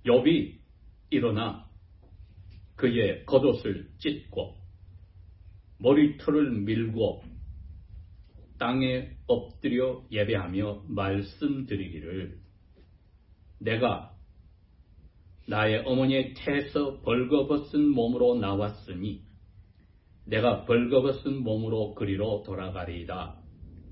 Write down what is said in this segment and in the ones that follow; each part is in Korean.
욥이 일어나 그의 겉옷을 찢고 머리털을 밀고 땅에 엎드려 예배하며 말씀드리기를 내가 나의 어머니의 태에서 벌거벗은 몸으로 나왔으니 내가 벌거벗은 몸으로 그리로 돌아가리이다.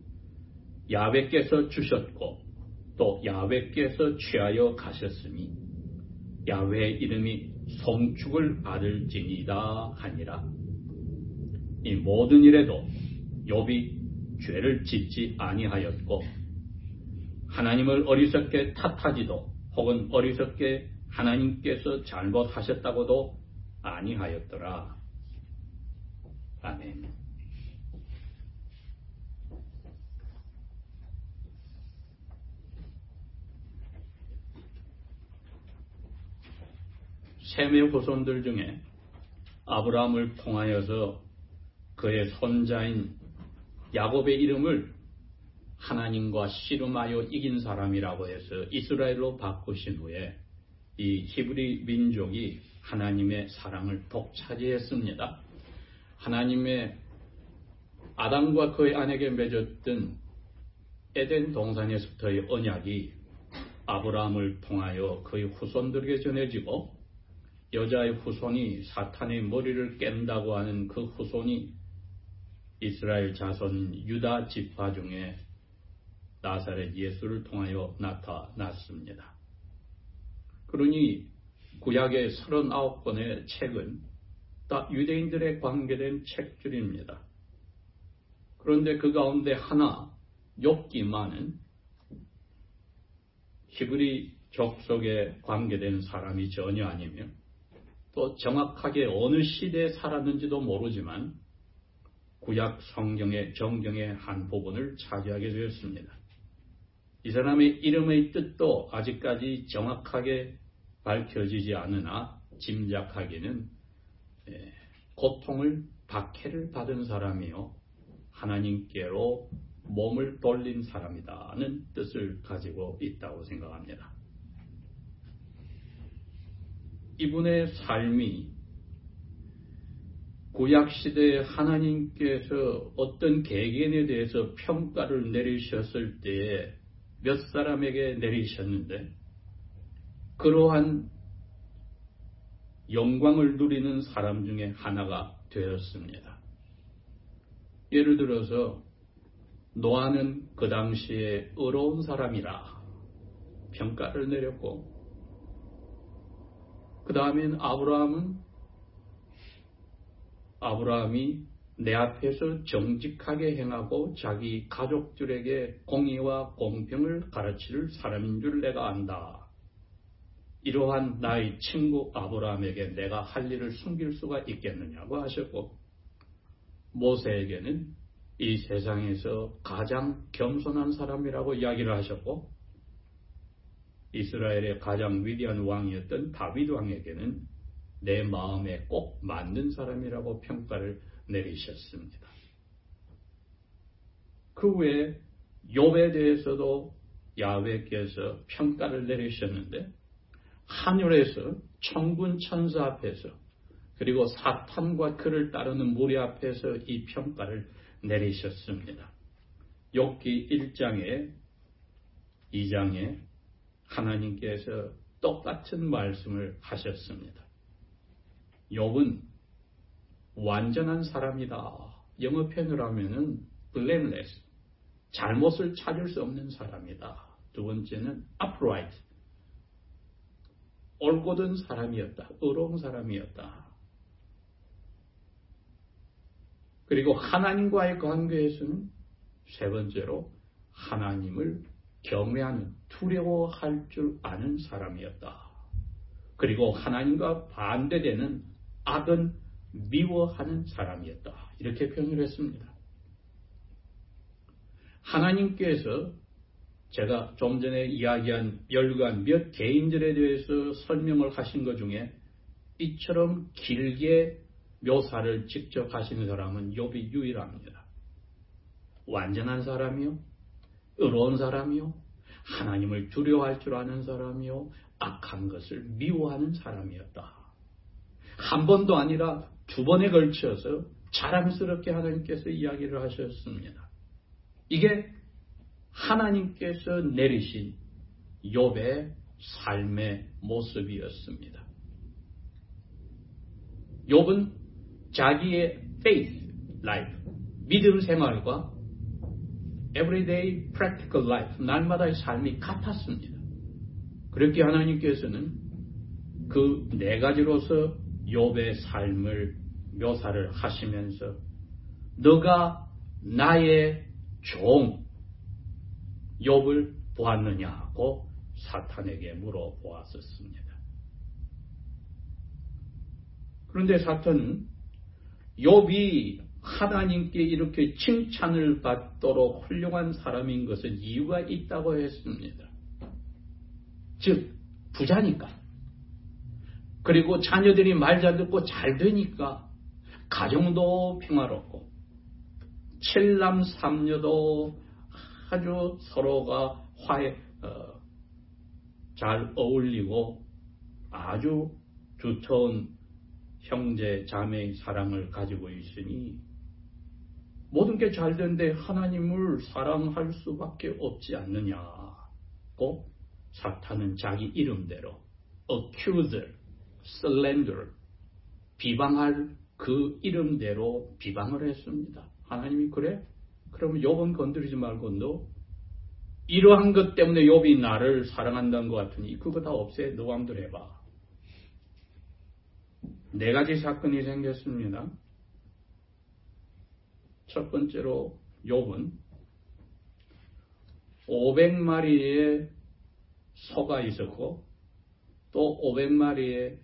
야훼께서 주셨고 또 야훼께서 취하여 가셨으니 야훼의 이름이 송축을 받을지니이다 하니라. 이 모든 일에도 욥이 죄를 짓지 아니하였고 하나님을 어리석게 탓하지도 혹은 어리석게 하나님께서 잘못하셨다고도 아니하였더라. 아멘. 셈의 후손들 중에 아브라함을 통하여서 그의 손자인 야곱의 이름을 하나님과 씨름하여 이긴 사람이라고 해서 이스라엘로 바꾸신 후에 이 히브리 민족이 하나님의 사랑을 독차지했습니다. 하나님의 아담과 그의 아내에게 맺었던 에덴 동산에서부터의 언약이 아브라함을 통하여 그의 후손들에게 전해지고 여자의 후손이 사탄의 머리를 깬다고 하는 그 후손이 이스라엘 자손 유다 지파 중에 나사렛 예수를 통하여 나타났습니다. 그러니 구약의 39권의 책은 다 유대인들에 관계된 책줄입니다. 그런데 그 가운데 하나 욥기만은 히브리 족속에 관계된 사람이 전혀 아니며 또 정확하게 어느 시대에 살았는지도 모르지만 구약 성경의 정경의 한 부분을 차지하게 되었습니다. 이 사람의 이름의 뜻도 아직까지 정확하게 밝혀지지 않으나 짐작하기는 고통을 박해를 받은 사람이요 하나님께로 몸을 돌린 사람이다는 뜻을 가지고 있다고 생각합니다. 이분의 삶이 구약시대에 하나님께서 어떤 개개인에 대해서 평가를 내리셨을 때에 몇 사람에게 내리셨는데 그러한 영광을 누리는 사람 중에 하나가 되었습니다. 예를 들어서 노아는 그 당시에 의로운 사람이라 평가를 내렸고 그 다음엔 아브라함이 내 앞에서 정직하게 행하고 자기 가족들에게 공의와 공평을 가르칠 사람인 줄 내가 안다. 이러한 나의 친구 아브라함에게 내가 할 일을 숨길 수가 있겠느냐고 하셨고 모세에게는 이 세상에서 가장 겸손한 사람이라고 이야기를 하셨고 이스라엘의 가장 위대한 왕이었던 다윗 왕에게는 내 마음에 꼭 맞는 사람이라고 평가를 내리셨습니다. 그 후에 욥에 대해서도 야훼께서 평가를 내리셨는데 하늘에서 천군 천사 앞에서 그리고 사탄과 그를 따르는 무리 앞에서 이 평가를 내리셨습니다. 욥기 1장에 2장에 하나님께서 똑같은 말씀을 하셨습니다. 욥은 완전한 사람이다. 영어 표현을 하면은 blameless, 잘못을 찾을 수 없는 사람이다. 두 번째는 upright, 올곧은 사람이었다. 의로운 사람이었다. 그리고 하나님과의 관계에서는 세 번째로 하나님을 경외하는, 두려워할 줄 아는 사람이었다. 그리고 하나님과 반대되는 악은 미워하는 사람이었다. 이렇게 표현을 했습니다. 하나님께서 제가 좀 전에 이야기한 열간 몇 개인들에 대해서 설명을 하신 것 중에 이처럼 길게 묘사를 직접 하시는 사람은 욥이 유일합니다. 완전한 사람이요, 의로운 사람이요, 하나님을 두려워할 줄 아는 사람이요, 악한 것을 미워하는 사람이었다. 한 번도 아니라 두 번에 걸쳐서 자랑스럽게 하나님께서 이야기를 하셨습니다. 이게 하나님께서 내리신 욥의 삶의 모습이었습니다. 욥은 자기의 faith life, 믿음 생활과 everyday practical life, 날마다의 삶이 같았습니다. 그렇게 하나님께서는 그 네 가지로서 욥의 삶을 묘사를 하시면서 너가 나의 종 욥을 보았느냐고 사탄에게 물어보았었습니다. 그런데 사탄은 욥이 하나님께 이렇게 칭찬을 받도록 훌륭한 사람인 것은 이유가 있다고 했습니다. 즉 부자니까, 그리고 자녀들이 말 잘 듣고 잘 되니까 가정도 평화롭고 칠남 삼녀도 아주 서로가 잘 어울리고 아주 두터운 형제 자매의 사랑을 가지고 있으니 모든 게 잘 되는데 하나님을 사랑할 수밖에 없지 않느냐고 사탄은 자기 이름대로 accuser, slander, 비방할 그 이름대로 비방을 했습니다. 하나님이 그래? 그러면 욥은 건드리지 말고 너 이러한 것 때문에 욥이 나를 사랑한다는 것 같으니 그거 다 없애. 너 마음대로 해봐. 네 가지 사건이 생겼습니다. 첫 번째로 욥은 500마리의 소가 있었고 또 500마리의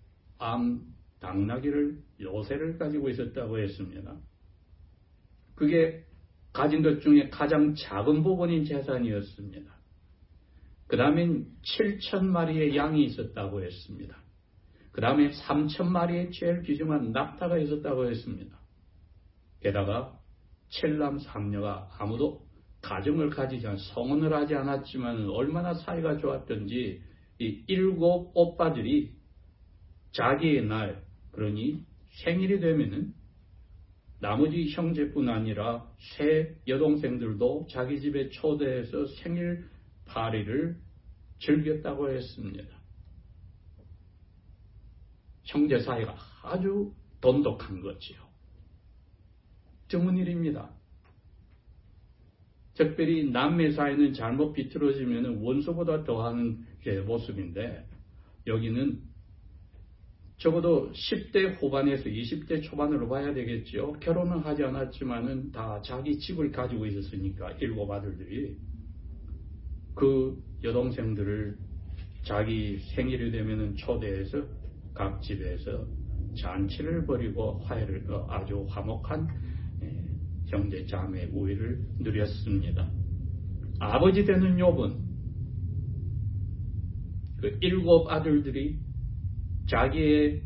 당나귀를 요새를 가지고 있었다고 했습니다. 그게 가진 것 중에 가장 작은 부분인 재산이었습니다. 그 다음엔 7,000마리의 양이 있었다고 했습니다. 그 다음에 3,000마리의 제일 귀중한 낙타가 있었다고 했습니다. 게다가 7남 3녀가 아무도 가정을 가지지 않, 성혼을 하지 않았지만 얼마나 사이가 좋았던지 이 7 오빠들이 자기의 날, 그러니 생일이 되면은 나머지 형제뿐 아니라 세 여동생들도 자기 집에 초대해서 생일 파티를 즐겼다고 했습니다. 형제 사이가 아주 돈독한 거지요. 드문 일입니다. 특별히 남매 사이는 잘못 비틀어지면 원수보다 더하는 모습인데 여기는 적어도 10대 후반에서 20대 초반으로 봐야 되겠죠. 결혼은 하지 않았지만은 다 자기 집을 가지고 있었으니까 7 아들들이 그 여동생들을 자기 생일이 되면은 초대해서 각 집에서 잔치를 벌이고 화해를 아주 화목한 형제 자매 우애를 누렸습니다. 아버지 되는 욥은 그 7 아들들이 자기의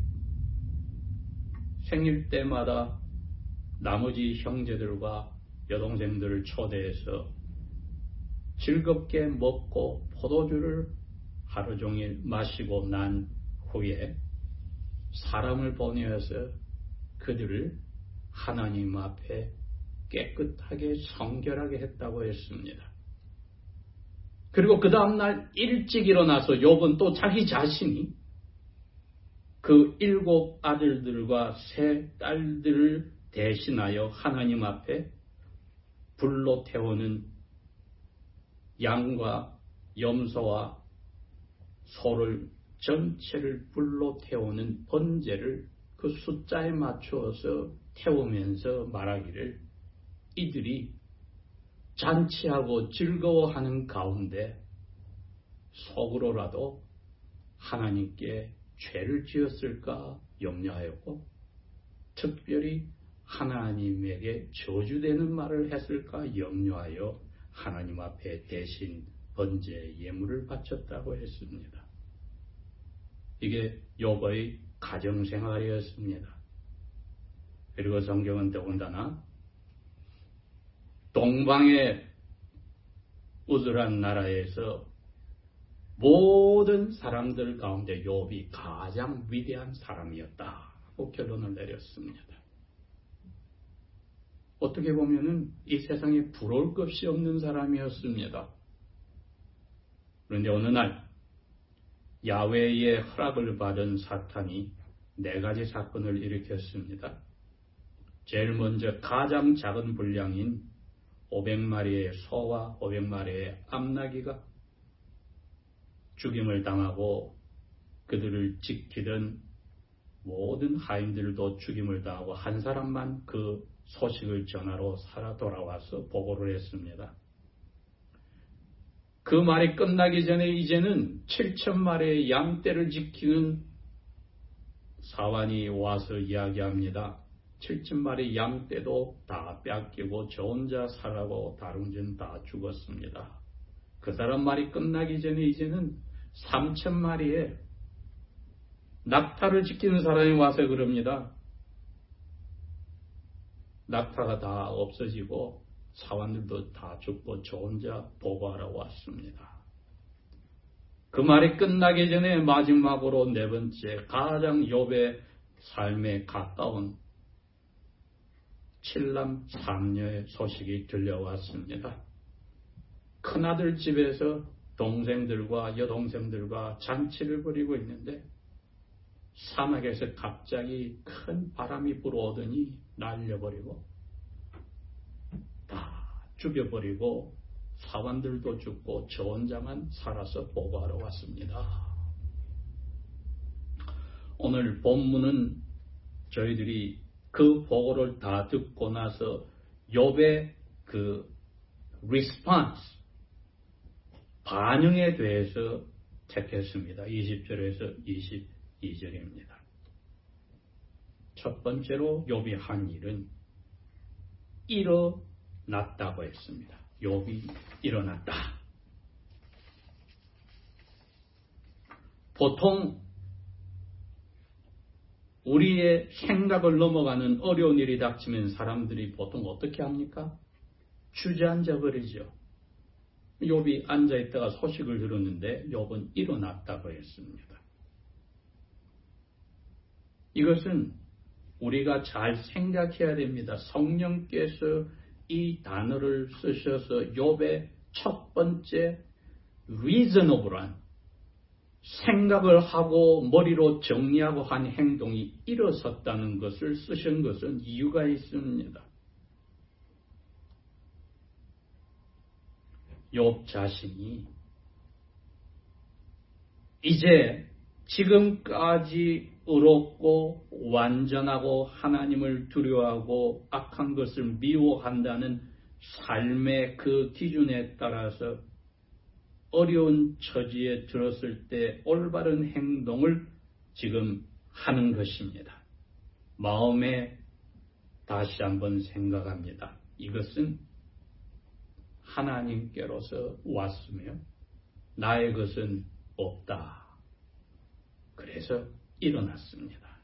생일 때마다 나머지 형제들과 여동생들을 초대해서 즐겁게 먹고 포도주를 하루 종일 마시고 난 후에 사람을 보내어서 그들을 하나님 앞에 깨끗하게 성결하게 했다고 했습니다. 그리고 그 다음날 일찍 일어나서 욥은 또 자기 자신이 그 7 아들들과 3 딸들을 대신하여 하나님 앞에 불로 태우는 양과 염소와 소를 전체를 불로 태우는 번제를 그 숫자에 맞추어서 태우면서 말하기를 이들이 잔치하고 즐거워하는 가운데 속으로라도 하나님께 죄를 지었을까 염려하였고 특별히 하나님에게 저주되는 말을 했을까 염려하여 하나님 앞에 대신 번제 예물을 바쳤다고 했습니다. 이게 욥의 가정생활이었습니다. 그리고 성경은 더군다나 동방의 우즈란 나라에서 모든 사람들 가운데 욥이 가장 위대한 사람이었다고 결론을 내렸습니다. 어떻게 보면은 이 세상에 부러울 것이 없는 사람이었습니다. 그런데 어느 날 야훼의 허락을 받은 사탄이 4가지 사건을 일으켰습니다. 제일 먼저 가장 작은 분량인 500마리의 소와 500마리의 암나귀가 죽임을 당하고 그들을 지키던 모든 하인들도 죽임을 당하고 한 사람만 그 소식을 전하러 살아 돌아와서 보고를 했습니다. 그 말이 끝나기 전에 이제는 7,000마리의 양떼를 지키는 사환이 와서 이야기합니다. 7,000마리 양떼도 다 뺏기고 저 혼자 살아고 다른 전 다 죽었습니다. 그 사람 말이 끝나기 전에 이제는 3,000마리의 낙타를 지키는 사람이 와서 그럽니다. 낙타가 다 없어지고 사환들도 다 죽고 저 혼자 보고하러 왔습니다. 그 말이 끝나기 전에 마지막으로 4번째 가장 욥의 삶에 가까운 7남 3녀의 소식이 들려왔습니다. 큰아들 집에서 동생들과 여동생들과 잔치를 벌이고 있는데 사막에서 갑자기 큰 바람이 불어오더니 날려버리고 다 죽여버리고 사환들도 죽고 저 혼자만 살아서 보고하러 왔습니다. 오늘 본문은 저희들이 그 보고를 다 듣고 나서 욥의 그 response, 반응에 대해서 택했습니다. 20절에서 22절입니다. 첫 번째로 욥이 한 일은 일어났다고 했습니다. 욥이 일어났다. 보통 우리의 생각을 넘어가는 어려운 일이 닥치면 사람들이 보통 어떻게 합니까? 주저앉아 버리죠. 욥이 앉아있다가 소식을 들었는데 욥은 일어났다고 했습니다. 이것은 우리가 잘 생각해야 됩니다. 성령께서 이 단어를 쓰셔서 욥의 첫 번째 reasonable한 생각을 하고 머리로 정리하고 한 행동이 일어섰다는 것을 쓰신 것은 이유가 있습니다. 욥 자신이 이제 지금까지 의롭고 완전하고 하나님을 두려워하고 악한 것을 미워한다는 삶의 그 기준에 따라서 어려운 처지에 들었을 때 올바른 행동을 지금 하는 것입니다. 마음에 다시 한번 생각합니다. 이것은 하나님께로서 왔으며 나의 것은 없다. 그래서 일어났습니다.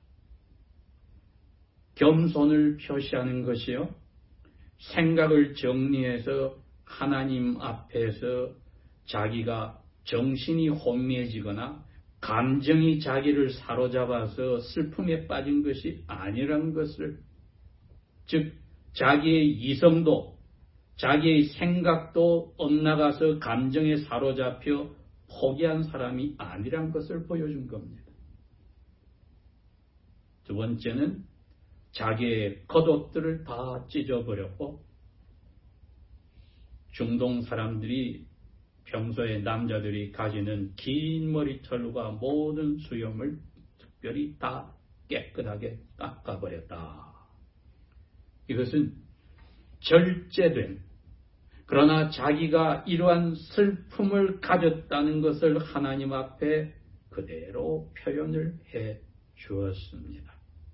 겸손을 표시하는 것이요. 생각을 정리해서 하나님 앞에서 자기가 정신이 혼미해지거나 감정이 자기를 사로잡아서 슬픔에 빠진 것이 아니란 것을, 즉 자기의 이성도 자기의 생각도 엇나가서 감정에 사로잡혀 포기한 사람이 아니란 것을 보여준 겁니다. 두 번째는 자기의 겉옷들을 다 찢어버렸고, 중동 사람들이 평소에 남자들이 가지는 긴 머리털과 모든 수염을 특별히 다 깨끗하게 깎아버렸다. 이것은 절제된, 그러나 자기가 이러한 슬픔을 가졌다는 것을 하나님 앞에 그대로 표현을 해 주었습니다.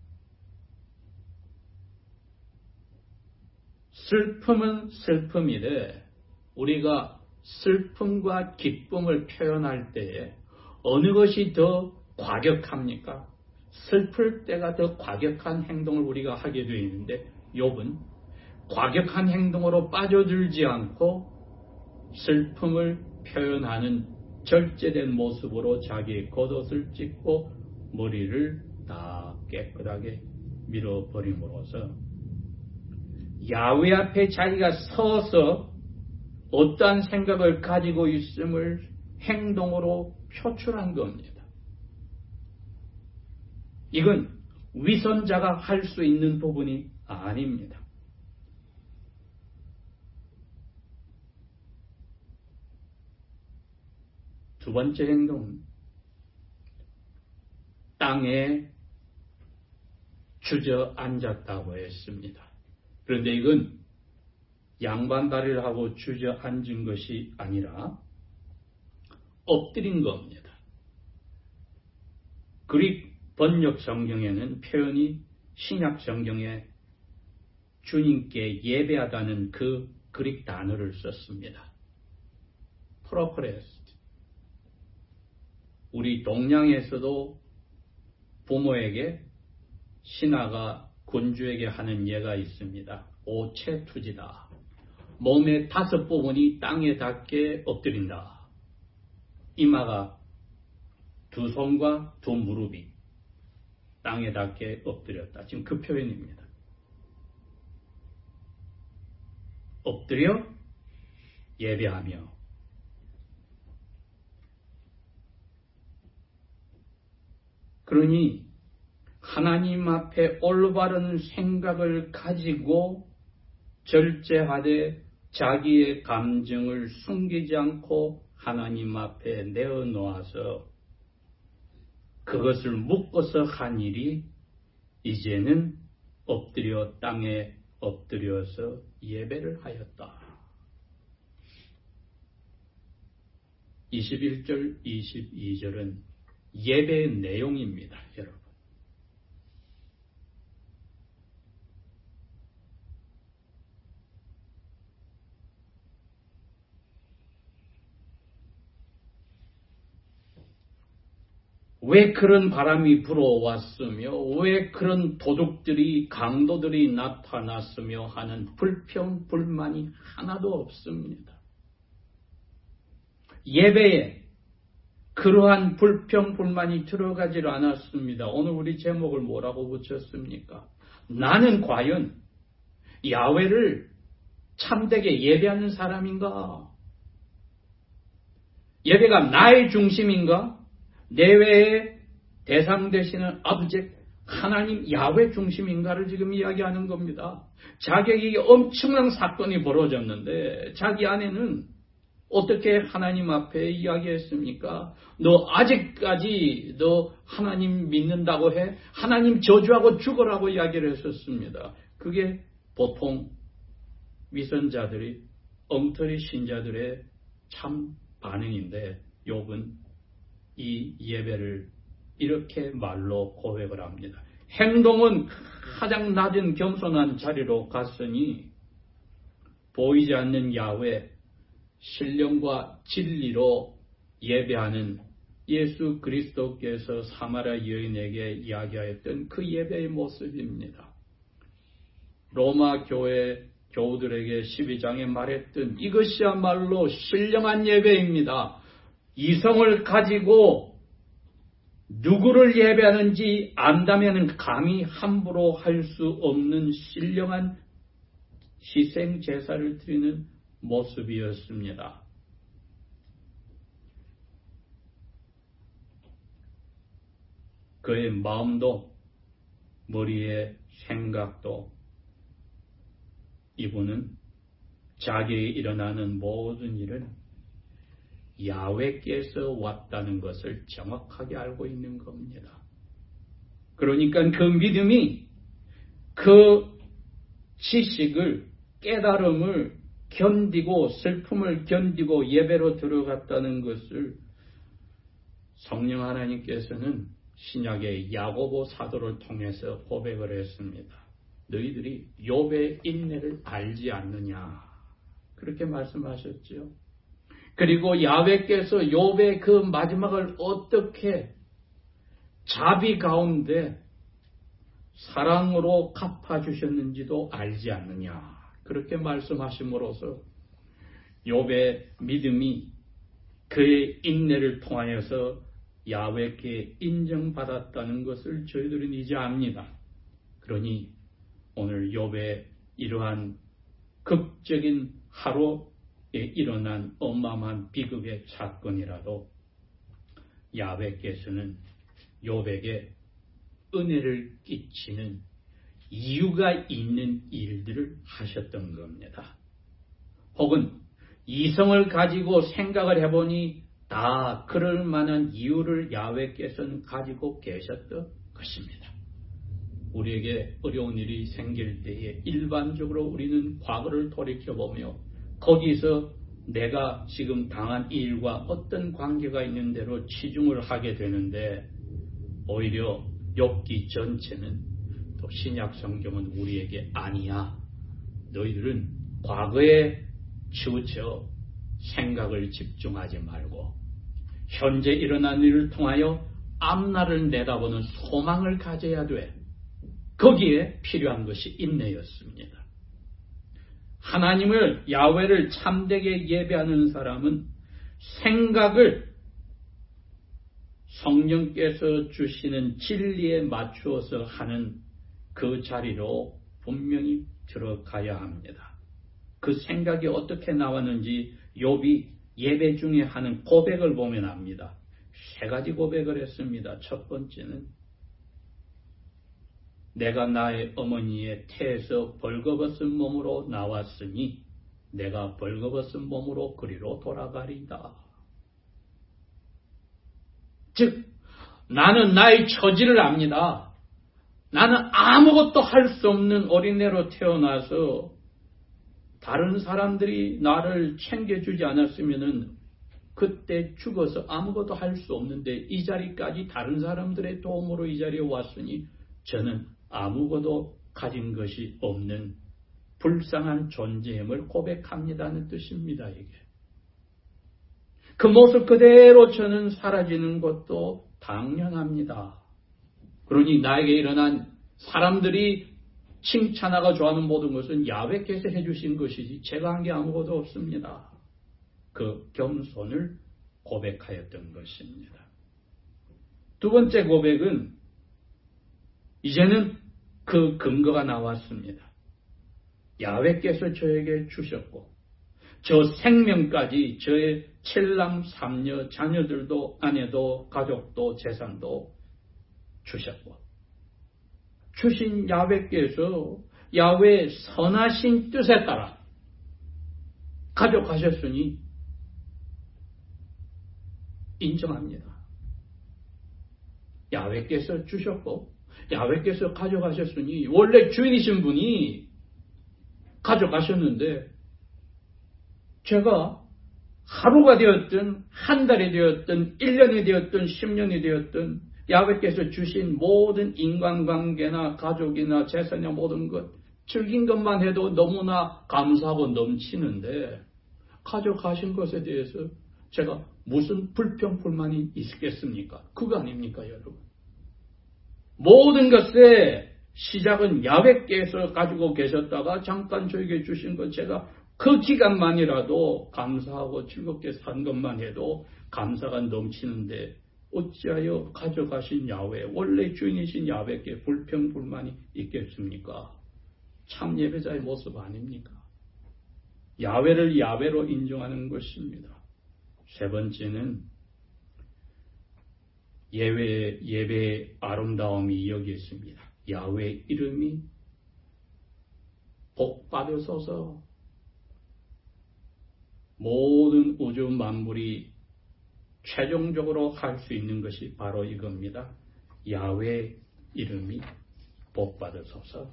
슬픔은 슬픔이래. 우리가 슬픔과 기쁨을 표현할 때에 어느 것이 더 과격합니까? 슬플 때가 더 과격한 행동을 우리가 하게 되어 있는데, 욥은 과격한 행동으로 빠져들지 않고 슬픔을 표현하는 절제된 모습으로 자기의 겉옷을 찢고 머리를 다 깨끗하게 밀어버림으로써 야훼 앞에 자기가 서서 어떠한 생각을 가지고 있음을 행동으로 표출한 겁니다. 이건 위선자가 할 수 있는 부분이 아닙니다. 두 번째 행동은 땅에 주저앉았다고 했습니다. 그런데 이건 양반다리를 하고 주저앉은 것이 아니라 엎드린 겁니다. 그릭 번역 성경에는 표현이 신약 성경에 주님께 예배하다는 그 그릭 단어를 썼습니다. 프로프레스트. 우리 동양에서도 부모에게 신하가 군주에게 하는 예가 있습니다. 오체투지다. 몸의 5 부분이 땅에 닿게 엎드린다. 이마가 2 손과 2 무릎이 땅에 닿게 엎드렸다. 지금 그 표현입니다. 엎드려 예배하며 그러니 하나님 앞에 올바른 생각을 가지고 절제하되 자기의 감정을 숨기지 않고 하나님 앞에 내어놓아서 그것을 묶어서 한 일이 이제는 엎드려 땅에 엎드려서 예배를 하였다. 21절, 22절은 예배의 내용입니다, 여러분. 왜 그런 바람이 불어왔으며 왜 그런 도둑들이 강도들이 나타났으며 하는 불평 불만이 하나도 없습니다. 예배에 그러한 불평 불만이 들어가질 않았습니다. 오늘 우리 제목을 뭐라고 붙였습니까? 나는 과연 야훼를 참되게 예배하는 사람인가? 예배가 나의 중심인가? 내외의 대상 되시는 아버지 하나님 야훼 중심인가를 지금 이야기하는 겁니다. 자기에게 엄청난 사건이 벌어졌는데 자기 아내는 어떻게 하나님 앞에 이야기했습니까? 너 아직까지 너 하나님 믿는다고 해? 하나님 저주하고 죽으라고 이야기를 했었습니다. 그게 보통 위선자들이 엉터리 신자들의 참 반응인데 욥은 이 예배를 이렇게 말로 고백을 합니다. 행동은 가장 낮은 겸손한 자리로 갔으니 보이지 않는 야훼 신령과 진리로 예배하는 예수 그리스도께서 사마리아 여인에게 이야기하였던 그 예배의 모습입니다. 로마 교회 교우들에게 12장에 말했던 이것이야말로 신령한 예배입니다. 이성을 가지고 누구를 예배하는지 안다면 감히 함부로 할 수 없는 신령한 희생 제사를 드리는 모습이었습니다. 그의 마음도 머리의 생각도 이분은 자기에 일어나는 모든 일은 야훼께서 왔다는 것을 정확하게 알고 있는 겁니다. 그러니까 그 믿음이 그 지식을 깨달음을 견디고 슬픔을 견디고 예배로 들어갔다는 것을 성령 하나님께서는 신약의 야고보 사도를 통해서 고백을 했습니다. 너희들이 욥의 인내를 알지 않느냐 그렇게 말씀하셨죠. 그리고 야훼께서 욥의 그 마지막을 어떻게 자비 가운데 사랑으로 갚아주셨는지도 알지 않느냐 그렇게 말씀하심으로써 욥의 믿음이 그의 인내를 통하여서 야훼께 인정받았다는 것을 저희들은 이제 압니다. 그러니 오늘 욥의 이러한 극적인 하루에 일어난 어마어마한 비극의 사건이라도 야훼께서는 욥에게 은혜를 끼치는 이유가 있는 일들을 하셨던 겁니다. 혹은 이성을 가지고 생각을 해보니 다 그럴 만한 이유를 야훼께서는 가지고 계셨던 것입니다. 우리에게 어려운 일이 생길 때에 일반적으로 우리는 과거를 돌이켜보며 거기서 내가 지금 당한 일과 어떤 관계가 있는 대로 치중을 하게 되는데, 오히려 욥기 전체는 또 신약 성경은 우리에게 아니야, 너희들은 과거에 치우쳐 생각을 집중하지 말고 현재 일어난 일을 통하여 앞날을 내다보는 소망을 가져야 돼. 거기에 필요한 것이 인내였습니다. 하나님을, 야훼를 참되게 예배하는 사람은 생각을 성령께서 주시는 진리에 맞추어서 하는 그 자리로 분명히 들어가야 합니다. 그 생각이 어떻게 나왔는지 욥이 예배 중에 하는 고백을 보면 압니다. 세 가지 고백을 했습니다. 첫 번째는 내가 나의 어머니의 태에서 벌거벗은 몸으로 나왔으니 내가 벌거벗은 몸으로 그리로 돌아가리다. 즉, 나는 나의 처지를 압니다. 나는 아무것도 할 수 없는 어린애로 태어나서 다른 사람들이 나를 챙겨주지 않았으면 그때 죽어서 아무것도 할 수 없는데 이 자리까지 다른 사람들의 도움으로 이 자리에 왔으니 저는 아무것도 가진 것이 없는 불쌍한 존재임을 고백합니다는 뜻입니다. 이게. 그 모습 그대로 저는 사라지는 것도 당연합니다. 그러니 나에게 일어난 사람들이 칭찬하고 좋아하는 모든 것은 야훼께서 해주신 것이지 제가 한 게 아무것도 없습니다. 그 겸손을 고백하였던 것입니다. 두 번째 고백은 이제는 그 근거가 나왔습니다. 야훼께서 저에게 주셨고 저 생명까지 저의 7남 3녀 자녀들도 아내도 가족도 재산도 주셨고 주신 야훼께서 야훼의 선하신 뜻에 따라 가져가셨으니 인정합니다. 야훼께서 주셨고 야훼께서 가져가셨으니 원래 주인이신 분이 가져가셨는데 제가 하루가 되었든 한 달이 되었든 1년이 되었든 10년이 되었든 야훼께서 주신 모든 인간관계나 가족이나 재산이나 모든 것 즐긴 것만 해도 너무나 감사하고 넘치는데 가져가신 것에 대해서 제가 무슨 불평 불만이 있겠습니까? 그거 아닙니까 여러분? 모든 것의 시작은 야훼께서 가지고 계셨다가 잠깐 저에게 주신 것 제가 그 기간만이라도 감사하고 즐겁게 산 것만 해도 감사가 넘치는데 어찌하여 가져가신 야훼, 원래 주인이신 야훼께 불평 불만이 있겠습니까? 참 예배자의 모습 아닙니까? 야훼를 야훼로 인정하는 것입니다. 세 번째는 예배의 아름다움이 여기 있습니다. 야훼의 이름이 복받으소서. 모든 우주 만물이 최종적으로 할 수 있는 것이 바로 이겁니다. 야훼의 이름이 복받으소서.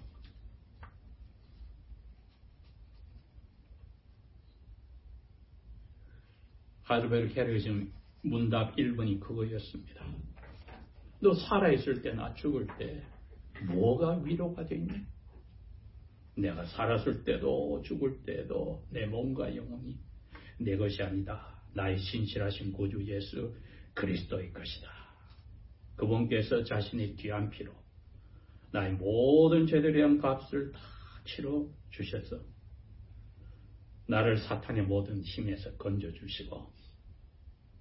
하르베르 헤르즘 문답 1번이 그거였습니다. 너 살아있을 때나 죽을 때 뭐가 위로가 되니? 내가 살았을 때도 죽을 때도 내 몸과 영혼이 내 것이 아니다. 나의 신실하신 구주 예수 그리스도의 것이다. 그분께서 자신의 귀한 피로 나의 모든 죄들에 대한 값을 다 치러 주셔서 나를 사탄의 모든 힘에서 건져주시고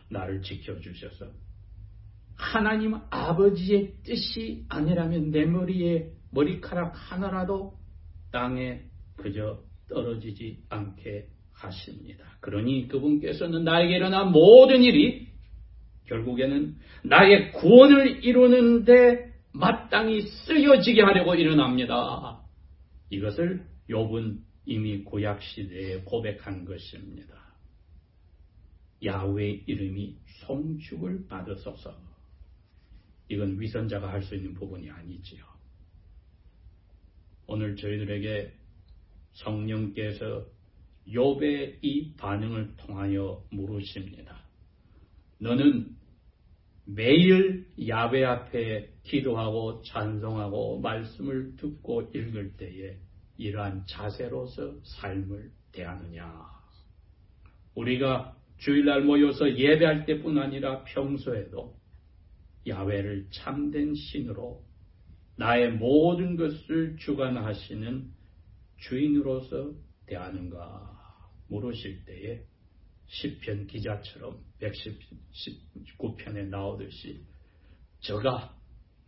나를 지켜주셔서 하나님 아버지의 뜻이 아니라면 내 머리에 머리카락 하나라도 땅에 그저 떨어지지 않게 하십니다. 그러니 그분께서는 나에게 일어난 모든 일이 결국에는 나의 구원을 이루는데 마땅히 쓰여지게 하려고 일어납니다. 이것을 욥은 이미 구약시대에 고백한 것입니다. 야훼의 이름이 송축을 받으소서. 이건 위선자가 할 수 있는 부분이 아니지요. 오늘 저희들에게 성령께서 욥의 이 반응을 통하여 물으십니다. 너는 매일 야훼 앞에 기도하고 찬송하고 말씀을 듣고 읽을 때에 이러한 자세로서 삶을 대하느냐. 우리가 주일날 모여서 예배할 때뿐 아니라 평소에도 야훼를 참된 신으로 나의 모든 것을 주관하시는 주인으로서 대하는가 물으실 때에 시편 기자처럼 119편에 나오듯이 저가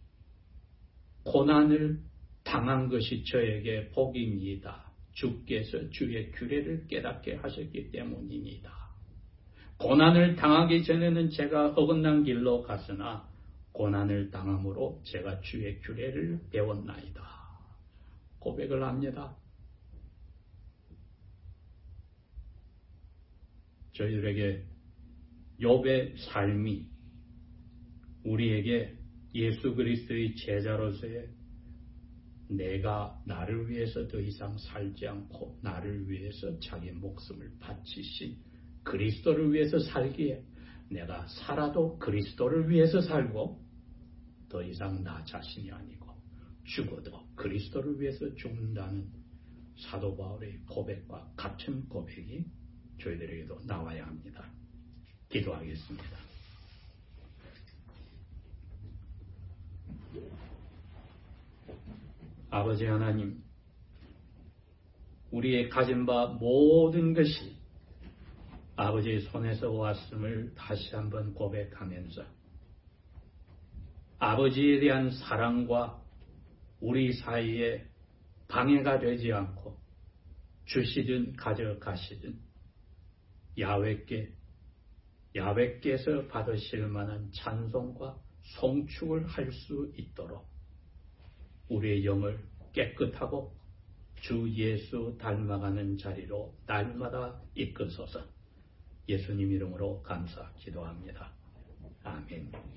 고난을 당한 것이 저에게 복입니다. 주께서 주의 규례를 깨닫게 하셨기 때문입니다. 고난을 당하기 전에는 제가 어긋난 길로 갔으나 고난을 당함으로 제가 주의 규례를 배웠나이다. 고백을 합니다. 저희들에게 욥의 삶이 우리에게 예수 그리스도의 제자로서의 내가 나를 위해서 더 이상 살지 않고 나를 위해서 자기 목숨을 바치신 그리스도를 위해서 살기에 내가 살아도 그리스도를 위해서 살고 더 이상 나 자신이 아니고 죽어도 그리스도를 위해서 죽는다는 사도 바울의 고백과 같은 고백이 저희들에게도 나와야 합니다. 기도하겠습니다. 아버지 하나님, 우리의 가진 바 모든 것이 아버지의 손에서 왔음을 다시 한번 고백하면서 아버지에 대한 사랑과 우리 사이에 방해가 되지 않고 주시든 가져가시든 야훼께서 받으실 만한 찬송과 송축을 할 수 있도록 우리의 영을 깨끗하고 주 예수 닮아가는 자리로 날마다 이끄소서. 예수님 이름으로 감사 기도합니다. 아멘.